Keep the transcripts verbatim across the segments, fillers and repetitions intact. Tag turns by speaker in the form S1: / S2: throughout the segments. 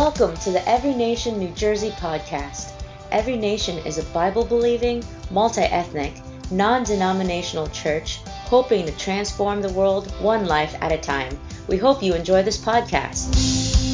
S1: Welcome to the Every Nation New Jersey podcast. Every Nation is a Bible-believing, multi-ethnic, non-denominational church hoping to transform the world one life at a time. We hope you enjoy this podcast.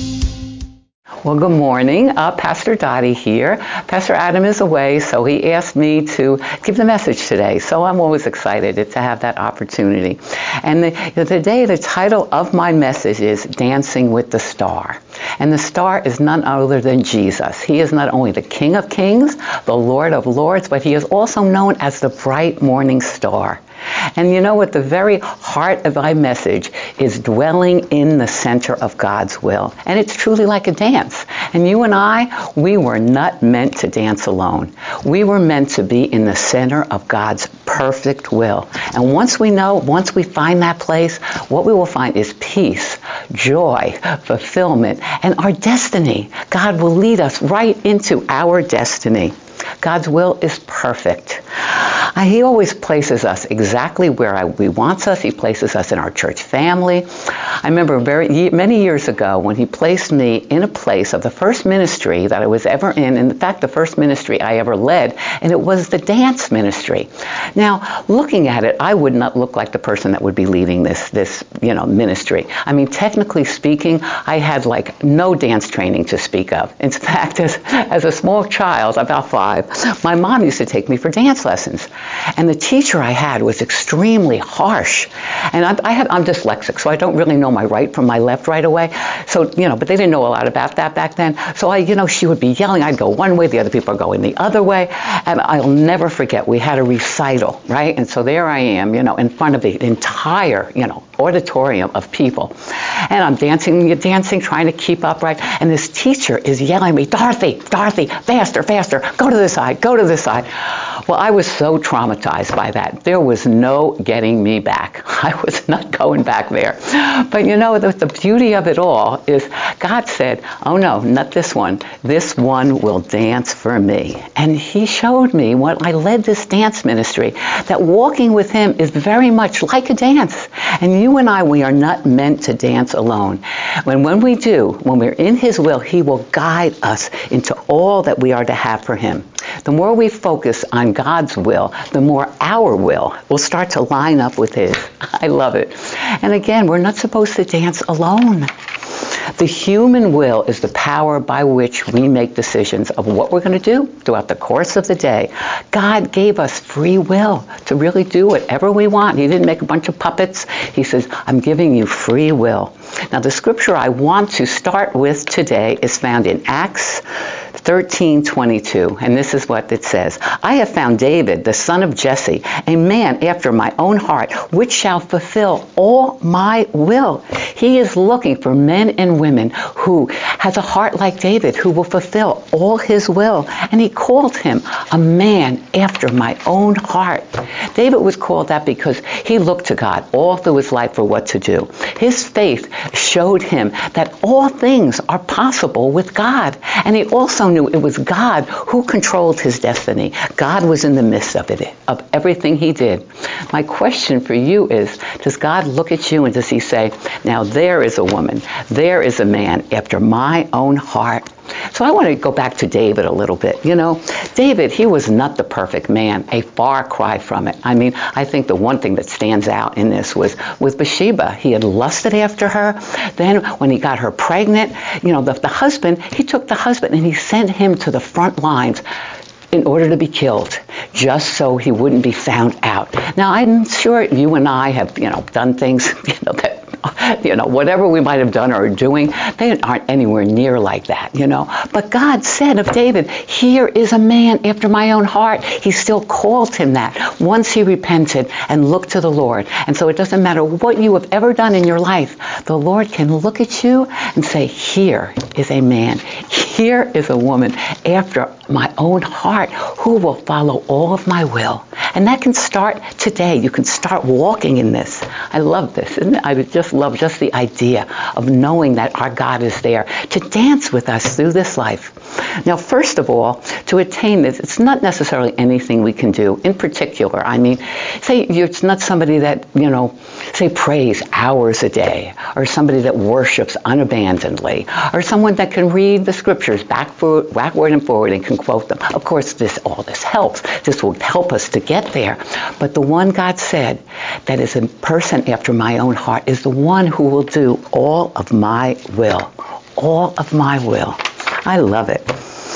S2: Well, good morning. Uh, Pastor Dottie here. Pastor Adam is away, so he asked me to give the message today. So I'm always excited to have that opportunity. And the, today, the title of my message is Dancing with the Star. And the star is none other than Jesus. He is not only the King of Kings, the Lord of Lords, but he is also known as the bright morning star. And you know what? The very heart of my message is dwelling in the center of God's will. And it's truly like a dance. And you and I, we were not meant to dance alone. We were meant to be in the center of God's perfect will. And once we know, once we find that place, what we will find is peace, joy, fulfillment, and our destiny. God will lead us right into our destiny. God's will is perfect. Uh, he always places us exactly where I, he wants us. He places us in our church family. I remember very many years ago when he placed me in a place of the first ministry that I was ever in. In fact, the first ministry I ever led, and it was the dance ministry. Now, looking at it, I would not look like the person that would be leading this, this, you know, ministry. I mean, technically speaking, I had like no dance training to speak of. In fact, as, as a small child, about five, my mom used to take me for dance lessons. And the teacher I had was extremely harsh. And I, I have, I'm dyslexic, so I don't really know my right from my left right away. So, you know, but they didn't know a lot about that back then. So, I, you know, she would be yelling. I'd go one way, the other people are going the other way. And I'll never forget, we had a recital, right? And so there I am, you know, in front of the entire, you know, auditorium of people. And I'm dancing, dancing, trying to keep up, right? And this teacher is yelling at me, Dorothy, Dorothy, faster, faster, go to this side, go to this side. Well, I was so traumatized by that. There was no getting me back. I was not going back there. But you know, the, the beauty of it all is God said, oh no, not this one. This one will dance for me. And he showed me when I led this dance ministry that walking with him is very much like a dance. And you and I, we are not meant to dance alone. When, when we do, when we're in his will, he will guide us into all that we are to have for him. The more we focus on God's will, the more our will will start to line up with his. I love it. And again, we're not supposed to dance alone. The human will is the power by which we make decisions of what we're going to do throughout the course of the day. God gave us free will to really do whatever we want. He didn't make a bunch of puppets. He says, I'm giving you free will. Now, the scripture I want to start with today is found in Acts thirteen twenty-two, and this is what it says. I have found David, the son of Jesse, a man after my own heart, which shall fulfill all my will. He is looking for men and women who has a heart like David, who will fulfill all his will. And he called him a man after my own heart. David was called that because he looked to God all through his life for what to do. His faith showed him that all things are possible with God. And he also knew it was God who controlled his destiny. God was in the midst of it, of everything he did. My question for you is, does God look at you and does he say, now there is a woman, there is a man after my own heart? So I want to go back to David a little bit. You know, David, he was not the perfect man, a far cry from it. I mean, I think the one thing that stands out in this was with Bathsheba. He had lusted after her. Then when he got her pregnant, you know, the, the husband, he took the husband and he sent him to the front lines in order to be killed, just so he wouldn't be found out. Now, I'm sure you and I have, you know, done things, you know, that you know, whatever we might have done or are doing, they aren't anywhere near like that, you know. But God said of David, here is a man after my own heart. He still called him that once he repented and looked to the Lord. And so it doesn't matter what you have ever done in your life, the Lord can look at you and say, here is a man, here is a woman after my own heart who will follow all of my will. And that can start today. You can start walking in this. I love this. Isn't it? I just love just the idea of knowing that our God is there to dance with us through this life. Now, first of all, to attain this, it's not necessarily anything we can do. In particular, I mean, say it's not somebody that, you know, say prays hours a day, or somebody that worships unabandonedly, or someone that can read the scriptures back for, backward and forward and can quote them. Of course, this all this helps. This will help us to get there. But the one God said that is a person after my own heart is the one who will do all of my will. All of my will. I love it.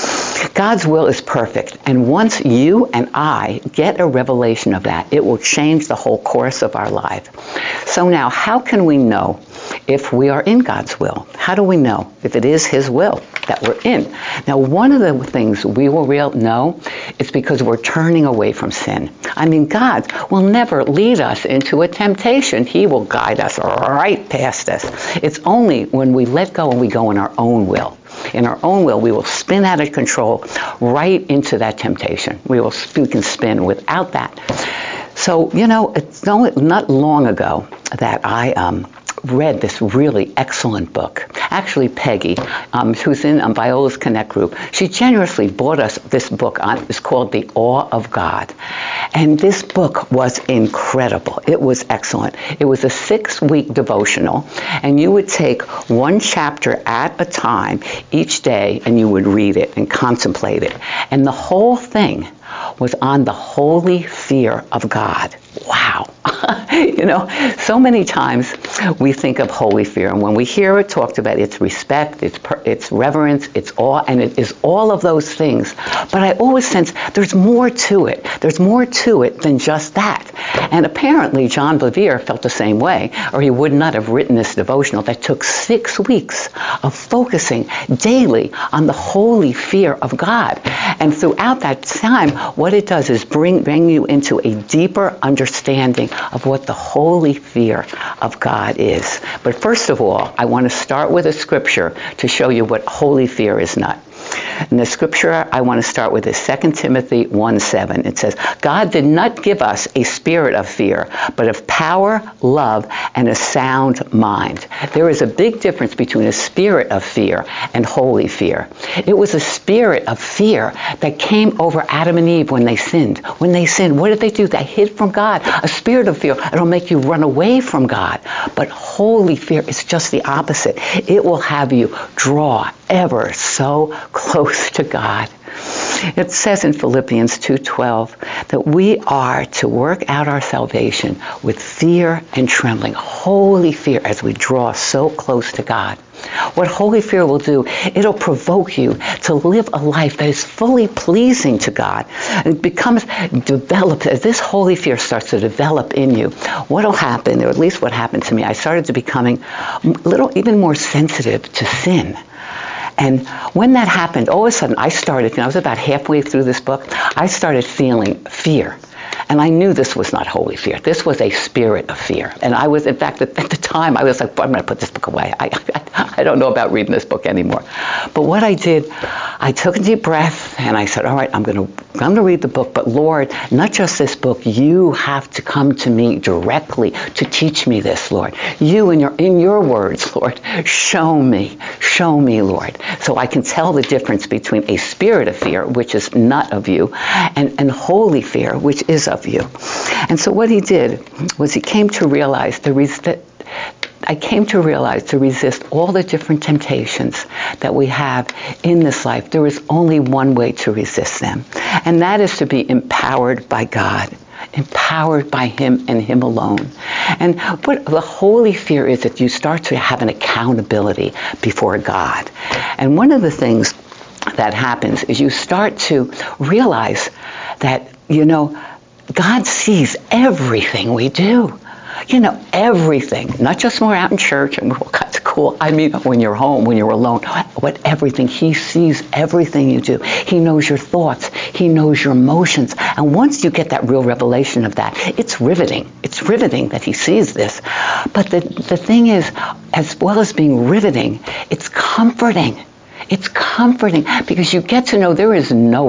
S2: God's will is perfect, and once you and I get a revelation of that, it will change the whole course of our life. So now, how can we know if we are in God's will? How do we know if it is His will that we're in? Now, one of the things we will real know is because we're turning away from sin. I mean, God will never lead us into a temptation. He will guide us right past us. It's only when we let go and we go in our own will. In our own will, we will spin out of control right into that temptation. We will we can spin without that. So, you know, it's not long ago that I um, read this really excellent book. Actually, Peggy, um, who's in um, Viola's Connect group, she generously bought us this book. On, it's called The Awe of God. And this book was incredible. It was excellent. It was a six-week devotional, and you would take one chapter at a time each day, and you would read it and contemplate it. And the whole thing was on the holy fear of God. Wow. You know, so many times we think of holy fear, and when we hear it talked about, it's respect, it's per, it's reverence, it's awe, and it is all of those things. But I always sense there's more to it. There's more to it than just that. And apparently John Bevere felt the same way, or he would not have written this devotional that took six weeks of focusing daily on the holy fear of God. And throughout that time, what it does is bring, bring you into a deeper understanding of what the holy fear of God is. But first of all, I want to start with a scripture to show you what holy fear is not. And the scripture I want to start with is Second Timothy one seven. It says, God did not give us a spirit of fear, but of power, love, and a sound mind. There is a big difference between a spirit of fear and holy fear. It was a spirit of fear that came over Adam and Eve when they sinned. When they sinned, what did they do? They hid from God. A spirit of fear, it'll make you run away from God. But holy fear is just the opposite. It will have you draw ever so close to God. It says in Philippians two twelve that we are to work out our salvation with fear and trembling, holy fear, as we draw so close to God. What holy fear will do, it'll provoke you to live a life that is fully pleasing to God. It becomes developed, as this holy fear starts to develop in you, what will happen, or at least what happened to me, I started to becoming a little even more sensitive to sin. And when that happened, all of a sudden I started, and I was about halfway through this book, I started feeling fear. And I knew this was not holy fear. This was a spirit of fear. And I was, in fact, at, at the time, I was like, I'm going to put this book away. I, I, I don't know about reading this book anymore. But what I did, I took a deep breath, and I said, all right, I'm going to I'm going to read the book. But Lord, not just this book. You have to come to me directly to teach me this, Lord. You, in your, in your words, Lord, show me. Show me, Lord. So I can tell the difference between a spirit of fear, which is not of you, and, and holy fear, which is of you. And so what he did was he came to realize the res- that I came to realize to resist all the different temptations that we have in this life. There is only one way to resist them, and that is to be empowered by God. Empowered by Him and Him alone. And what the holy fear is that you start to have an accountability before God. And one of the things that happens is you start to realize that, you know, God sees everything we do. You know, everything. Not just when we're out in church and well, that's cool. I mean, when you're home, when you're alone, what everything. He sees everything you do. He knows your thoughts. He knows your emotions. And once you get that real revelation of that, it's riveting. It's riveting that He sees this. But the, the thing is, as well as being riveting, it's comforting. It's comforting because you get to know there is no one,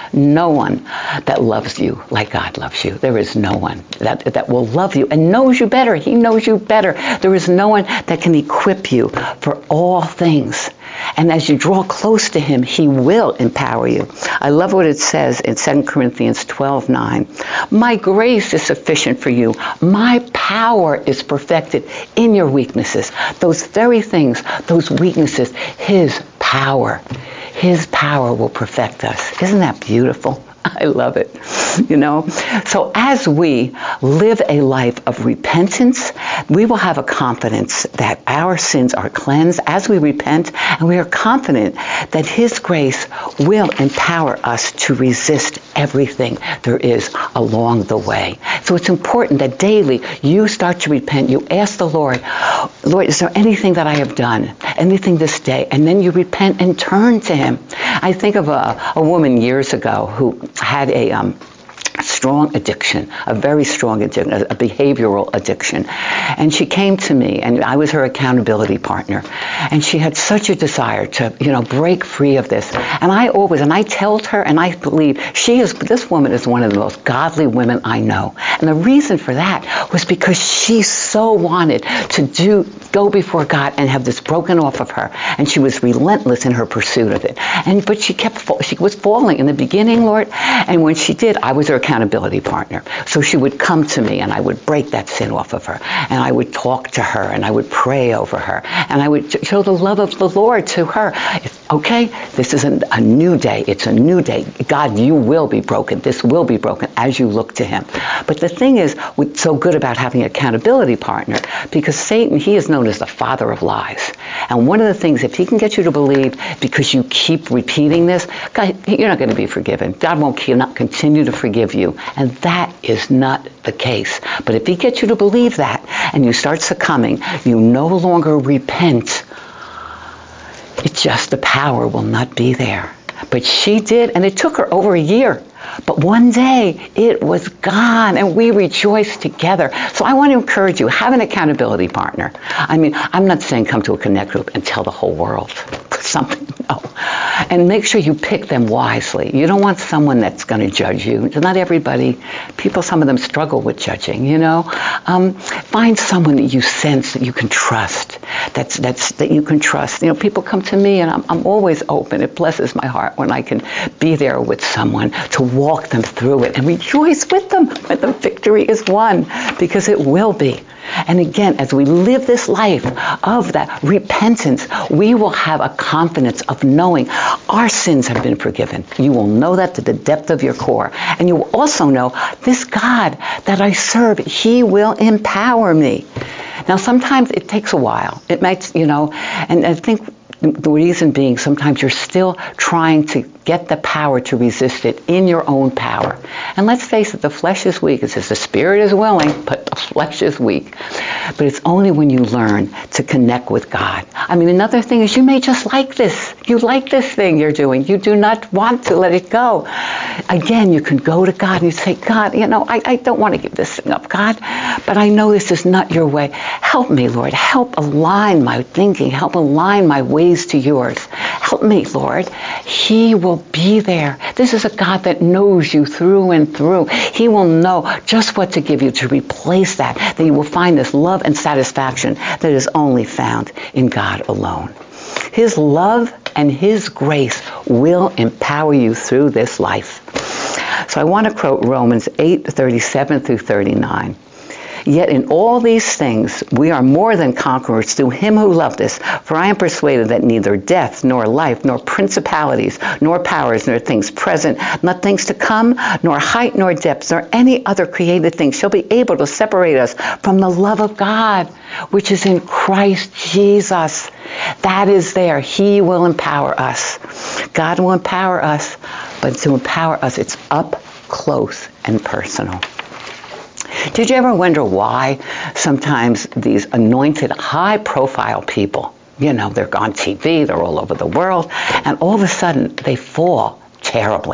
S2: no one that loves you like God loves you. There is no one that, that will love you and knows you better. He knows you better. There is no one that can equip you for all things. And as you draw close to him, he will empower you. I love what it says in Second Corinthians twelve nine. My grace is sufficient for you. My power is perfected in your weaknesses. Those very things, those weaknesses, his power. His power will perfect us. Isn't that beautiful? I love it. You know, so as we live a life of repentance, we will have a confidence that our sins are cleansed as we repent, and we are confident that his grace will empower us to resist everything there is along the way. So it's important that daily you start to repent. You ask the Lord, Lord, is there anything that I have done, anything this day? And then you repent and turn to him. I think of a, a woman years ago who had a um, strong addiction, a very strong addiction, a behavioral addiction. And she came to me, and I was her accountability partner. And she had such a desire to, you know, break free of this. And I always, and I told her, and I believe she is, this woman is one of the most godly women I know. And the reason for that was because she so wanted to do, go before God and have this broken off of her. And she was relentless in her pursuit of it. And, but she kept, she was falling in the beginning, Lord. And when she did, I was her accountability partner. So she would come to me and I would break that sin off of her. And I would talk to her and I would pray over her. And I would show the love of the Lord to her. It's, okay, this is a, a new day. It's a new day. God, you will be broken. This will be broken as you look to him. But the thing is, what's so good about having an accountability partner, because Satan, he is known as the father of lies. And one of the things, if he can get you to believe because you keep repeating this, God, you're not going to be forgiven. God won't cannot continue to forgive you. And that is not the case. But if he gets you to believe that and you start succumbing, you no longer repent. It's just the power will not be there. But she did, and it took her over a year. But one day, it was gone, and we rejoiced together. So I want to encourage you, have an accountability partner. I mean, I'm not saying come to a Connect group and tell the whole world something, no. And make sure you pick them wisely. You don't want someone that's going to judge you. Not everybody, people, some of them struggle with judging, you know. Um, find someone that you sense that you can trust, that's, that's, that you can trust. You know, people come to me, and I'm, I'm always open. It blesses my heart when I can be there with someone to walk them through it and rejoice with them when the victory is won, because it will be. And again, as we live this life of that repentance, we will have a confidence of knowing our sins have been forgiven. You will know that to the depth of your core. And you will also know this God that I serve, he will empower me. Now, sometimes it takes a while. It might, you know, and I think the reason being, sometimes you're still trying to get the power to resist it in your own power. And let's face it, the flesh is weak. It says the spirit is willing, but the flesh is weak. But it's only when you learn to connect with God. I mean, another thing is you may just like this. You like this thing you're doing. You do not want to let it go. Again, you can go to God and you say, God, you know, I, I don't want to give this thing up, God, but I know this is not your way. Help me, Lord. Help align my thinking. Help align my ways to yours. Help me, Lord. He will be there. This is a God that knows you through and through. He will know just what to give you to replace that, that you will find this love and satisfaction that is only found in God alone. His love and his grace will empower you through this life. So I want to quote Romans eight thirty-seven through thirty-nine. Yet in all these things we are more than conquerors through him who loved us. For I am persuaded that neither death, nor life, nor principalities, nor powers, nor things present, nor things to come, nor height, nor depth, nor any other created thing shall be able to separate us from the love of God, which is in Christ Jesus. That is there. He will empower us. God will empower us, but to empower us, it's up close and personal. Did you ever wonder why sometimes these anointed, high-profile people, you know, they're on T V, they're all over the world, and all of a sudden they fall terribly,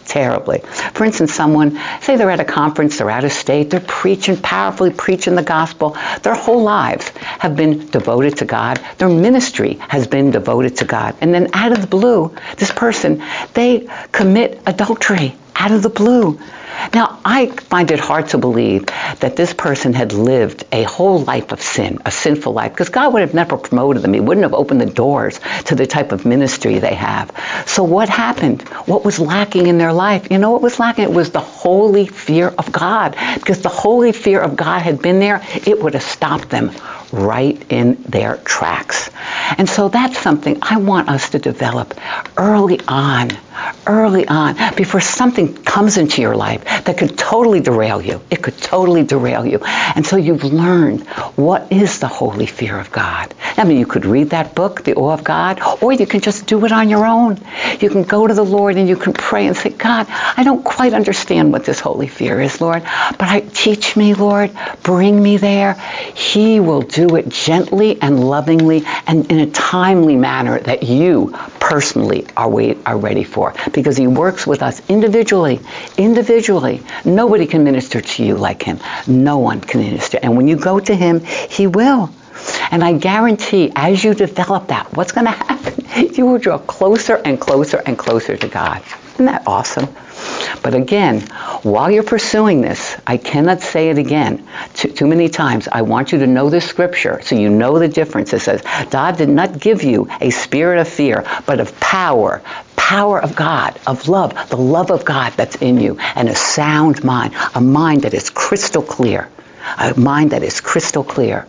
S2: terribly. For instance, someone, say they're at a conference, they're out of state, they're preaching, powerfully preaching the gospel. Their whole lives have been devoted to God. Their ministry has been devoted to God. And then out of the blue, this person, they commit adultery out of the blue. Now, I find it hard to believe that this person had lived a whole life of sin, a sinful life, because God would have never promoted them. He wouldn't have opened the doors to the type of ministry they have. So what happened? What was lacking in their life? You know what was lacking? It was the holy fear of God. Because the holy fear of God had been there, it would have stopped them right in their tracks. And so that's something I want us to develop early on, early on, before something comes into your life that could totally derail you. It could totally derail you. And so you've learned what is the holy fear of God. I mean, you could read that book, The Awe of God, or you can just do it on your own. You can go to the Lord and you can pray and say, God, I don't quite understand what this holy fear is, Lord, but I, teach me, Lord, bring me there. He will do it gently and lovingly and in a timely manner that you personally are, wait, are ready for, because he works with us individually, individually. Nobody can minister to you like him. No one can minister. And when you go to him, he will. And I guarantee as you develop that, what's going to happen? You will draw closer and closer and closer to God. Isn't that awesome? But again, while you're pursuing this, I cannot say it again too, too many times. I want you to know this scripture so you know the difference. It says, God did not give you a spirit of fear, but of power, power of God, of love, the love of God that's in you, and a sound mind, a mind that is crystal clear. A mind that is crystal clear.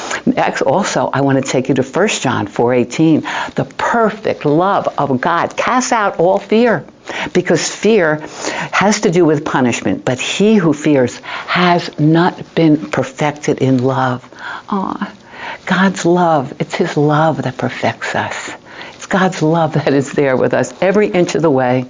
S2: Also, I want to take you to First John four eighteen. The perfect love of God casts out all fear, because fear has to do with punishment, but he who fears has not been perfected in love. Oh, God's love, it's his love that perfects us. It's God's love that is there with us every inch of the way.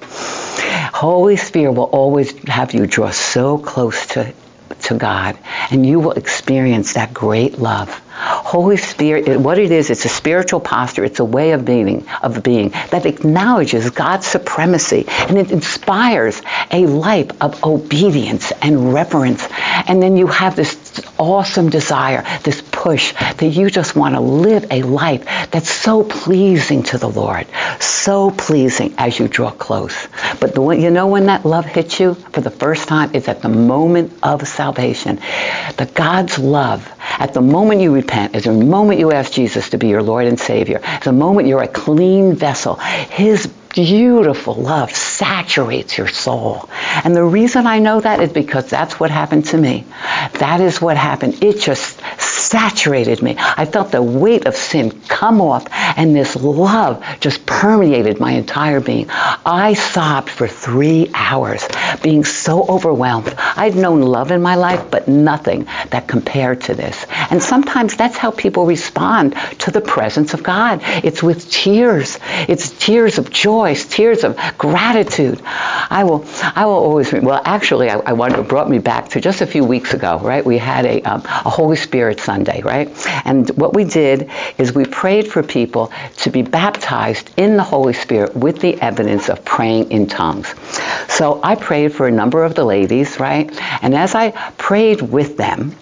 S2: Holy Spirit will always have you draw so close to to God, and you will experience that great love. Holy Spirit, what it is, it's a spiritual posture. It's a way of being, of being that acknowledges God's supremacy, and it inspires a life of obedience and reverence. And then you have this awesome desire, this push that you just want to live a life that's so pleasing to the Lord, so pleasing as you draw close. But the you know when that love hits you for the first time? It's at the moment of salvation. The God's love, at the moment you repent, is the moment you ask Jesus to be your Lord and Savior, the moment you're a clean vessel, his beautiful love saturates your soul. And the reason I know that is because that's what happened to me. That is what happened. It just saturated me. I felt the weight of sin come off, and this love just permeated my entire being. I sobbed for three hours, being so overwhelmed. I'd known love in my life, but nothing that compared to this. And sometimes that's how people respond to the presence of God. It's with tears. It's tears of joy. It's tears of gratitude. I will I will always, well, actually, I, I wanted, it brought me back to just a few weeks ago, right? We had a, um, a Holy Spirit Sunday, right? And what we did is we prayed for people to be baptized in the Holy Spirit with the evidence of praying in tongues. So I prayed for a number of the ladies, right? And as I prayed with them,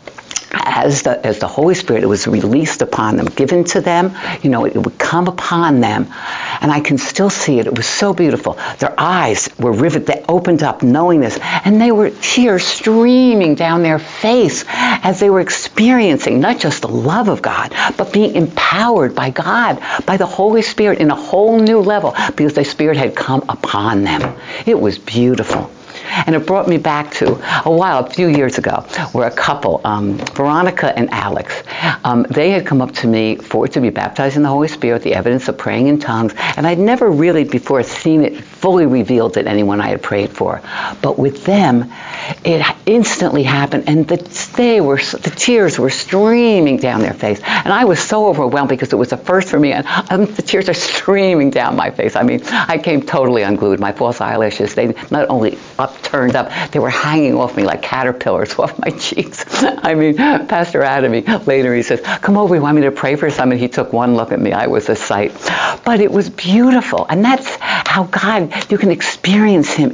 S2: As the, as the Holy Spirit, it was released upon them, given to them, you know, it, it would come upon them. And I can still see it. It was so beautiful. Their eyes were riveted. They opened up knowing this. And they were tears streaming down their face as they were experiencing not just the love of God, but being empowered by God, by the Holy Spirit in a whole new level, because the Spirit had come upon them. It was beautiful. And it brought me back to a while, a few years ago, where a couple, um, Veronica and Alex, um, they had come up to me for to be baptized in the Holy Spirit, the evidence of praying in tongues, and I'd never really before seen it fully revealed to anyone I had prayed for. But with them, it instantly happened, and the, they were, the tears were streaming down their face. And I was so overwhelmed because it was the first for me, and um, the tears are streaming down my face. I mean, I came totally unglued. My false eyelashes, they not only up turned up, they were hanging off me like caterpillars off my cheeks. I mean, Pastor Adam, he, later he says, come over, you want me to pray for something? He took one look at me. I was a sight. But it was beautiful. And that's how God, you can experience him in this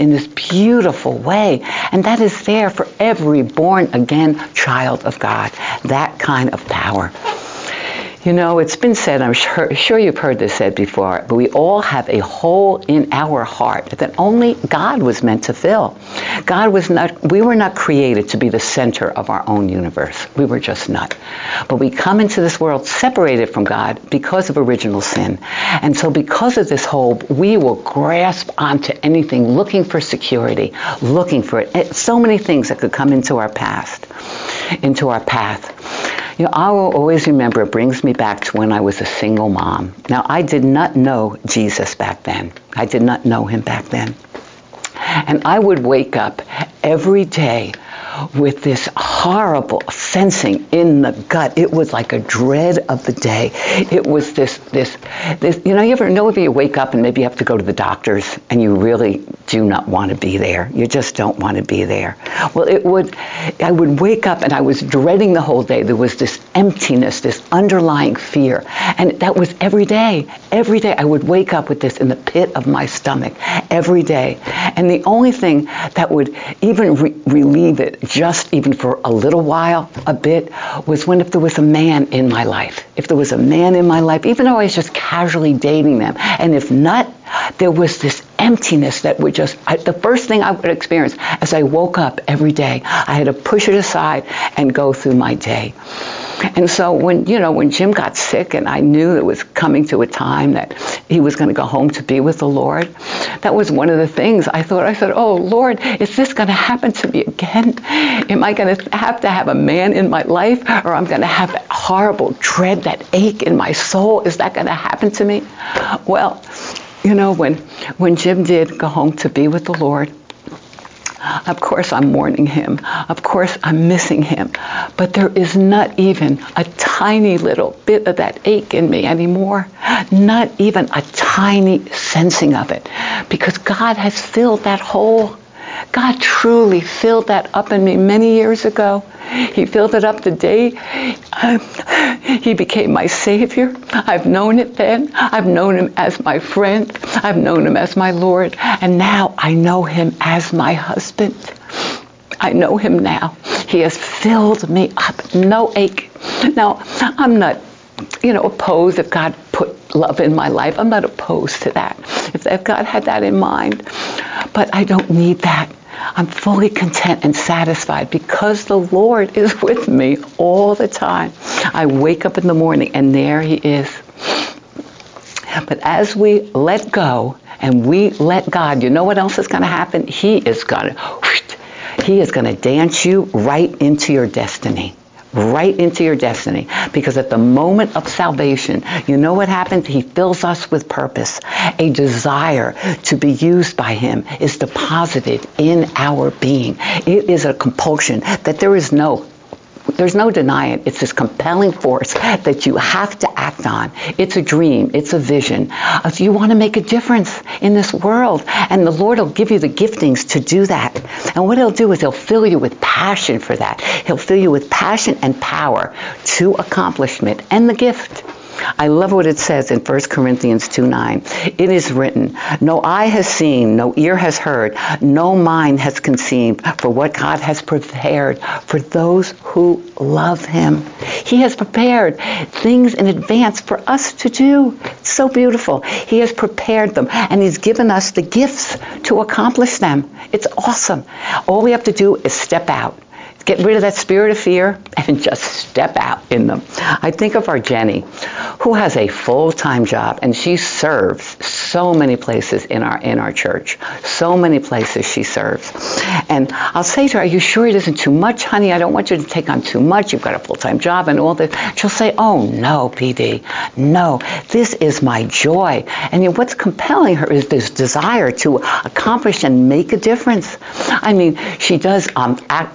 S2: beautiful way. And that is there for every born-again child of God, that kind of power. You know, it's been said, I'm sure, sure you've heard this said before, but we all have a hole in our heart that only God was meant to fill. God was not, we were not created to be the center of our own universe. We were just not. But we come into this world separated from God because of original sin. And so because of this hole, we will grasp onto anything, looking for security, looking for it. So many things that could come into our past, into our path. You know, I will always remember, it brings me back to when I was a single mom. Now, I did not know Jesus back then. I did not know him back then. And I would wake up every day with this horrible sensing in the gut. It was like a dread of the day. It was this, this, this, you know, you ever know if you wake up and maybe you have to go to the doctor's and you really do not want to be there. You just don't want to be there. Well, it would, I would wake up and I was dreading the whole day. There was this emptiness, this underlying fear. And that was every day. Every day I would wake up with this in the pit of my stomach every day. And the only thing that would even re- relieve it, just even for a little while, a bit, was when if there was a man in my life. If there was a man in my life, even though I was just casually dating them. And if not, there was this emptiness that would just, I, the first thing I would experience as I woke up every day, I had to push it aside and go through my day. And so when, you know, when Jim got sick and I knew it was coming to a time that he was going to go home to be with the Lord, that was one of the things I thought. I said, oh, Lord, is this going to happen to me again? Am I going to have to have a man in my life, or I'm going to have that horrible dread, that ache in my soul? Is that going to happen to me? Well, you know, when, when Jim did go home to be with the Lord, of course I'm mourning him. Of course I'm missing him. But there is not even a tiny little bit of that ache in me anymore. Not even a tiny sensing of it. Because God has filled that hole. God truly filled that up in me many years ago. He filled it up the day he became my Savior. I've known it then. I've known him as my friend. I've known him as my Lord. And now I know him as my husband. I know him now. He has filled me up. No ache. Now, I'm not, you know, opposed if God put love in my life. I'm not opposed to that. If, if God had that in mind. But I don't need that. I'm fully content and satisfied because the Lord is with me all the time. I wake up in the morning and there he is. But as we let go and we let God, you know what else is going to happen? He is going to, he is going to dance you right into your destiny. Right into your destiny. Because at the moment of salvation, you know what happens? He fills us with purpose. A desire to be used by him is deposited in our being. It is a compulsion that there is no There's no denying it. It's this compelling force that you have to act on. It's a dream. It's a vision. If you want to make a difference in this world, and the Lord will give you the giftings to do that. And what he'll do is he'll fill you with passion for that. He'll fill you with passion and power to accomplishment and the gift. I love what it says in First Corinthians two nine. It is written, no eye has seen, no ear has heard, no mind has conceived for what God has prepared for those who love him. He has prepared things in advance for us to do. It's so beautiful. He has prepared them, and he's given us the gifts to accomplish them. It's awesome. All we have to do is step out. Get rid of that spirit of fear and just step out in them. I think of our Jenny, who has a full-time job, and she serves so many places in our in our church. So many places she serves. And I'll say to her, are you sure it isn't too much, honey? I don't want you to take on too much. You've got a full-time job and all that. She'll say, oh, no, P D. No, this is my joy. And you know, what's compelling her is this desire to accomplish and make a difference. I mean, she does um, act,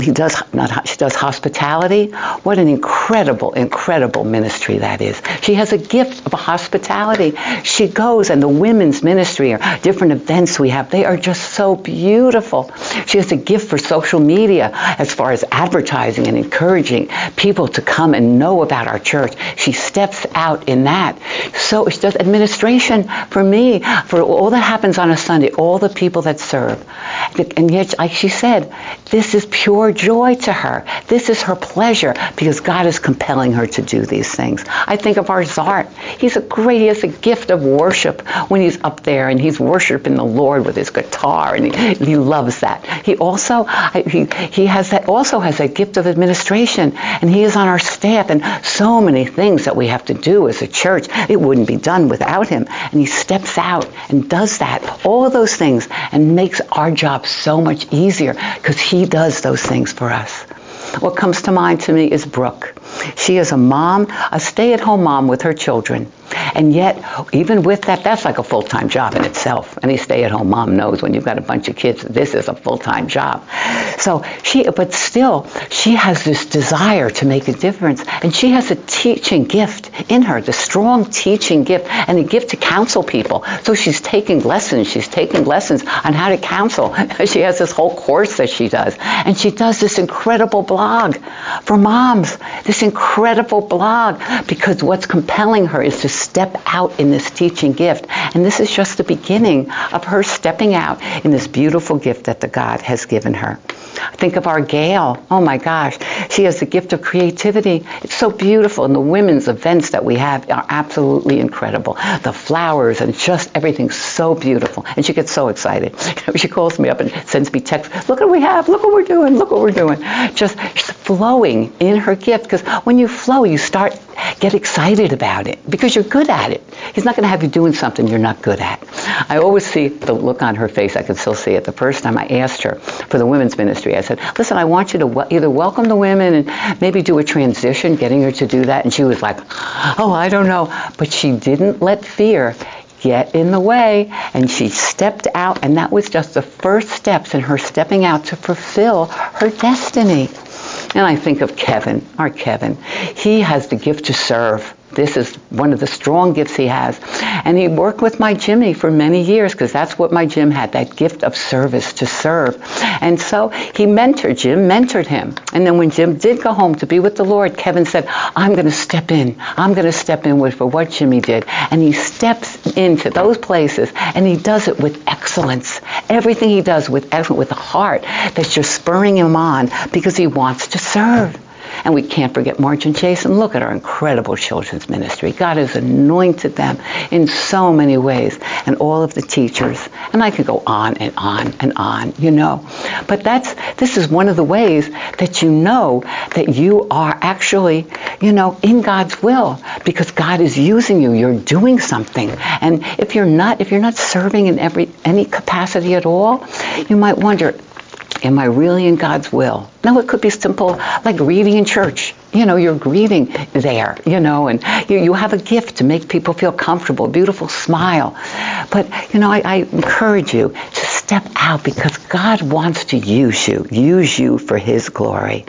S2: he does not she does hospitality. What an incredible, incredible ministry that is. She has a gift of hospitality. She goes, and the women's ministry or different events we have, they are just so beautiful. She has a gift for social media as far as advertising and encouraging people to come and know about our church. She steps out in that. So she does administration for me, for all that happens on a Sunday, all the people that serve. And yet, like she said, this is pure joy to her. This is her pleasure because God is compelling her to do these things. I think of our Zart. He's a great, he has a gift of worship when he's up there and he's worshiping the Lord with his guitar, and he, he loves that. He also, he, he has that, also has a gift of administration, and he is on our staff, and so many things that we have to do as a church, it wouldn't be done without him. And he steps out and does that, all of those things, and makes our job so much easier because he does those things for us. What comes to mind to me is Brooke. She is a mom, a stay-at-home mom with her children. And yet, even with that, that's like a full-time job in itself. Any stay-at-home mom knows when you've got a bunch of kids, this is a full-time job. So she, but still, she has this desire to make a difference. And she has a teaching gift in her, the strong teaching gift, and a gift to counsel people. So she's taking lessons. She's taking lessons on how to counsel. She has this whole course that she does. And she does this incredible blog for moms, this incredible blog, because what's compelling her is to step out in this teaching gift. And this is just the beginning of her stepping out in this beautiful gift that the God has given her. Think of our Gail. Oh my gosh. She has the gift of creativity. It's so beautiful. And the women's events that we have are absolutely incredible. The flowers and just everything's so beautiful. And she gets so excited. She calls me up and sends me texts. Look what we have. Look what we're doing. Look what we're doing. Just, just flowing in her gift. Because when you flow, you start get excited about it because you're good at it. He's not going to have you doing something you're not good at. I always see the look on her face. I can still see it. The first time I asked her for the women's ministry, I said, listen, I want you to w- either welcome the women and maybe do a transition, getting her to do that. And she was like, oh, I don't know. But she didn't let fear get in the way, and she stepped out, and that was just the first steps in her stepping out to fulfill her destiny. And I think of Kevin, our Kevin. He has the gift to serve. This is one of the strong gifts he has. And he worked with my Jimmy for many years because that's what my Jim had, that gift of service to serve. And so he mentored Jim, mentored him. And then when Jim did go home to be with the Lord, Kevin said, I'm going to step in. I'm going to step in with for what Jimmy did. And he steps into those places, and he does it with excellence. Everything he does with excellence, with a heart that's just spurring him on because he wants to serve. And we can't forget March and Jason. Look at our incredible children's ministry. God has anointed them in so many ways, and all of the teachers. And I could go on and on and on, you know. But that's this is one of the ways that you know that you are actually, you know, in God's will, because God is using you. You're doing something. And if you're not, if you're not serving in every any capacity at all, you might wonder, am I really in God's will? No, it could be simple, like reading in church. You know, you're greeting there, you know, and you, you have a gift to make people feel comfortable, beautiful smile. But, you know, I, I encourage you to step out because God wants to use you, use you for his glory.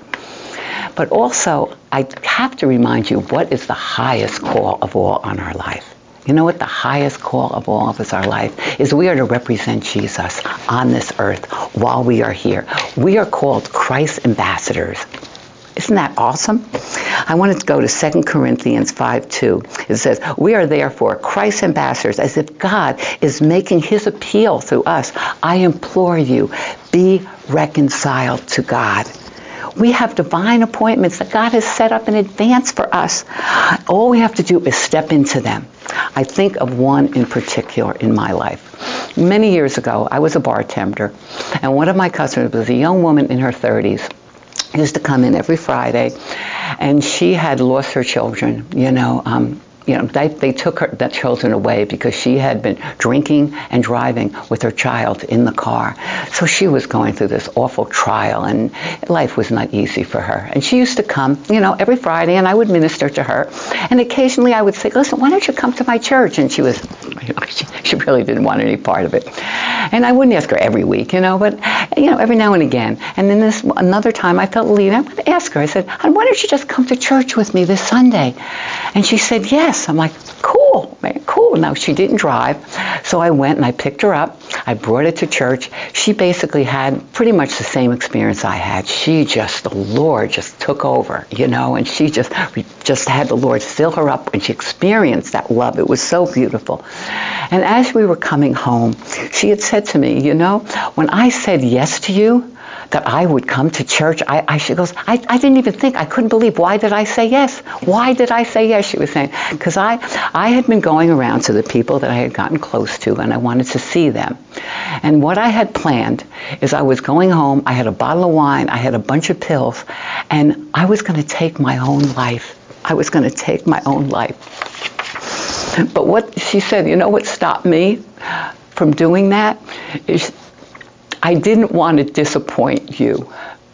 S2: But also, I have to remind you, what is the highest call of all on our life? You know what the highest call of all of us, our life, is we are to represent Jesus on this earth while we are here. We are called Christ's ambassadors. Isn't that awesome? I wanted to go to Second Corinthians five two. It says, we are therefore Christ's ambassadors, as if God is making his appeal through us. I implore you, be reconciled to God. We have divine appointments that God has set up in advance for us. All we have to do is step into them. I think of one in particular in my life. Many years ago, I was a bartender, and one of my customers was a young woman in her thirties. Used to come in every Friday, and she had lost her children, you know, um, You know, they, they took her, the children away because she had been drinking and driving with her child in the car. So she was going through this awful trial, and life was not easy for her. And she used to come, you know, every Friday, and I would minister to her. And occasionally I would say, listen, why don't you come to my church? And she was, she, she really didn't want any part of it. And I wouldn't ask her every week, you know, but, you know, every now and again. And then this another time I felt lead. I went to ask her. I said, why don't you just come to church with me this Sunday? And she said, yes. I'm like, cool, man, cool. Now, she didn't drive, so I went and I picked her up. I brought her to church. She basically had pretty much the same experience I had. She just, the Lord just took over, you know, and she just, just had the Lord fill her up, and she experienced that love. It was so beautiful. And as we were coming home, she had said to me, you know, when I said yes to you, that I would come to church, I, I she goes, I, I didn't even think, I couldn't believe, why did I say yes? Why did I say yes, she was saying. Because I, I had been going around to the people that I had gotten close to, and I wanted to see them. And what I had planned is I was going home, I had a bottle of wine, I had a bunch of pills, and I was going to take my own life. I was going to take my own life. But what she said, you know what stopped me from doing that? Is I didn't want to disappoint you,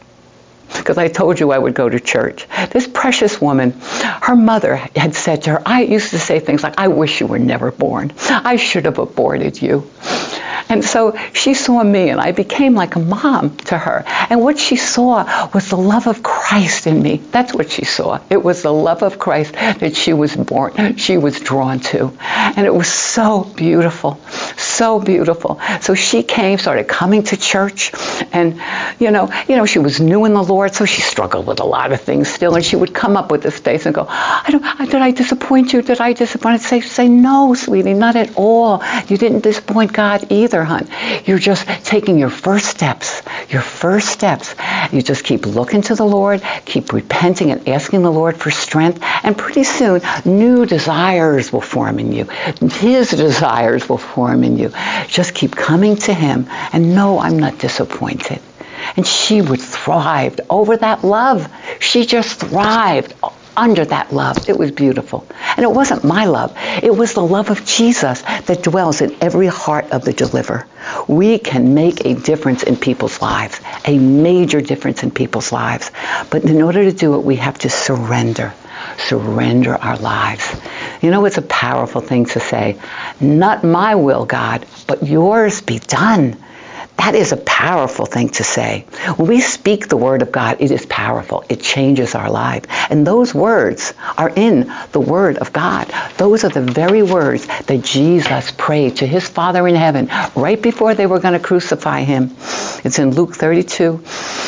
S2: because I told you I would go to church. This precious woman, her mother had said to her, I used to say things like, I wish you were never born. I should have aborted you. And so she saw me, and I became like a mom to her. And what she saw was the love of Christ in me. That's what she saw. It was the love of Christ that she was born, she was drawn to. And it was so beautiful, so beautiful. So she came, started coming to church, and you know, you know, she was new in the Lord, so she struggled with a lot of things still. And she would come up with this face and go, I don't, did I disappoint you? Did I disappoint? I'd say, say, no, sweetie, not at all. You didn't disappoint God either, hon. You're just taking your first steps, your first steps. You just keep looking to the Lord, keep repenting and asking the Lord for strength, and pretty soon new desires will form in you. His desires will form in you. Just keep coming to Him, and no, I'm not disappointed. And she would thrive over that love. She just thrived under that love. It was beautiful. And it wasn't my love. It was the love of Jesus that dwells in every heart of the deliverer. We can make a difference in people's lives, a major difference in people's lives. But in order to do it, we have to surrender. Surrender our lives. You know, it's a powerful thing to say, not my will, God, but yours be done. That is a powerful thing to say. When we speak the word of God, it is powerful. It changes our life. And those words are in the word of God. Those are the very words that Jesus prayed to his Father in heaven right before they were going to crucify him. It's in Luke thirty-two,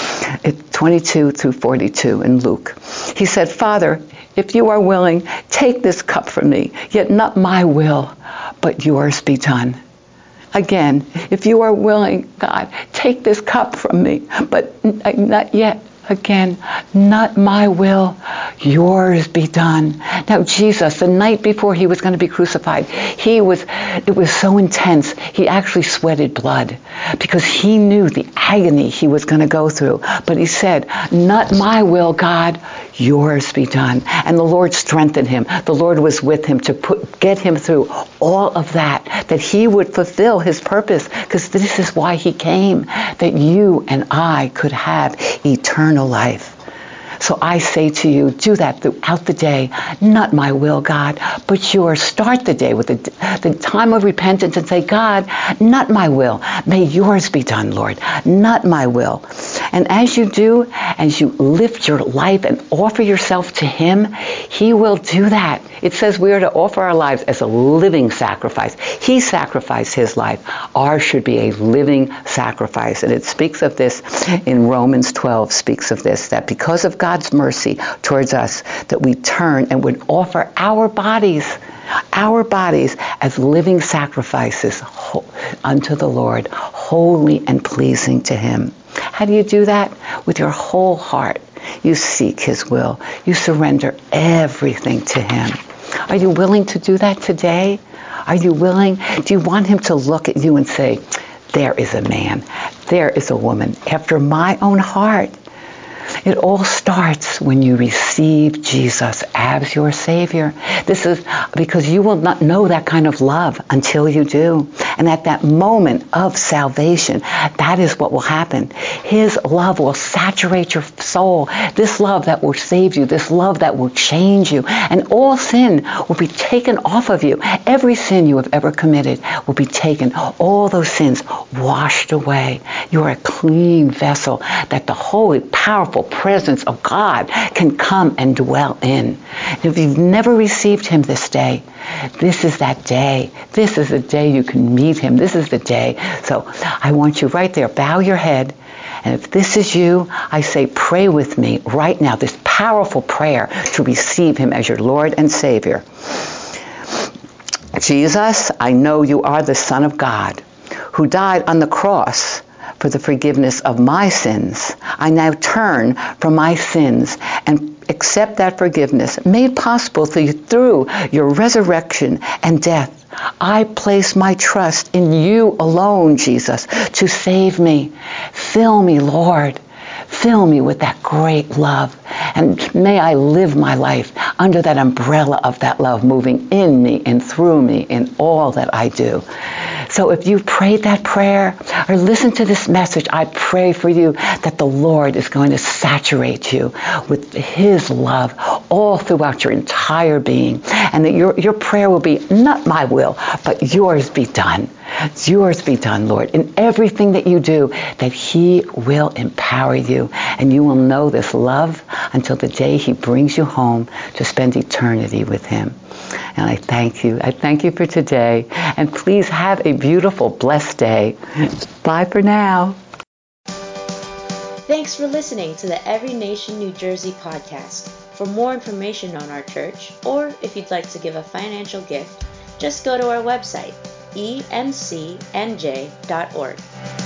S2: twenty-two through forty-two in Luke. He said, Father, if you are willing, take this cup from me, yet not my will, but yours be done. Again, if you are willing, God, take this cup from me, but not yet. Again, not my will, yours be done. Now, Jesus, the night before he was going to be crucified, he was, it was so intense, he actually sweated blood because he knew the agony he was going to go through. But he said, not my will, God, yours be done. And the Lord strengthened him. The Lord was with him to put, get him through all of that, that he would fulfill his purpose, because this is why he came, that you and I could have eternal life. So I say to you, do that throughout the day. Not my will, God, but yours. Start the day with the, the time of repentance and say, God, not my will. May yours be done, Lord. Not my will. And as you do, as you lift your life and offer yourself to him, he will do that. It says we are to offer our lives as a living sacrifice. He sacrificed his life. Ours should be a living sacrifice. And it speaks of this in Romans twelve, speaks of this, that because of God's mercy towards us, that we turn and would offer our bodies, our bodies as living sacrifices unto the Lord, holy and pleasing to him. How do you do that? With your whole heart. You seek his will. You surrender everything to him. Are you willing to do that today? Are you willing? Do you want him to look at you and say, there is a man, there is a woman after my own heart? It all starts when you receive Jesus as your Savior. This is because you will not know that kind of love until you do. And at that moment of salvation, that is what will happen. His love will saturate your soul. This love that will save you, this love that will change you. And all sin will be taken off of you. Every sin you have ever committed will be taken. All those sins washed away. You are a clean vessel that the holy, powerful presence of God can come and dwell in. And if you've never received him this day, this is that day. This is the day you can meet him. This is the day. So I want you right there, bow your head. And if this is you, I say pray with me right now, this powerful prayer to receive him as your Lord and Savior. Jesus, I know you are the Son of God who died on the cross for the forgiveness of my sins. I now turn from my sins and accept that forgiveness made possible through your resurrection and death. I place my trust in you alone, Jesus, to save me. Fill me, Lord. Fill me with that great love. And may I live my life under that umbrella of that love, moving in me and through me in all that I do. So if you prayed that prayer or listen to this message, I pray for you that the Lord is going to saturate you with his love all throughout your entire being, and that your, your prayer will be, not my will, but yours be done. Yours be done, Lord, in everything that you do, that he will empower you, and you will know this love until the day he brings you home to spend eternity with him. And I thank you. I thank you for today. And please have a beautiful, blessed day. Bye for now.
S1: Thanks for listening to the Every Nation New Jersey podcast. For more information on our church, or if you'd like to give a financial gift, just go to our website, e m c n j dot org.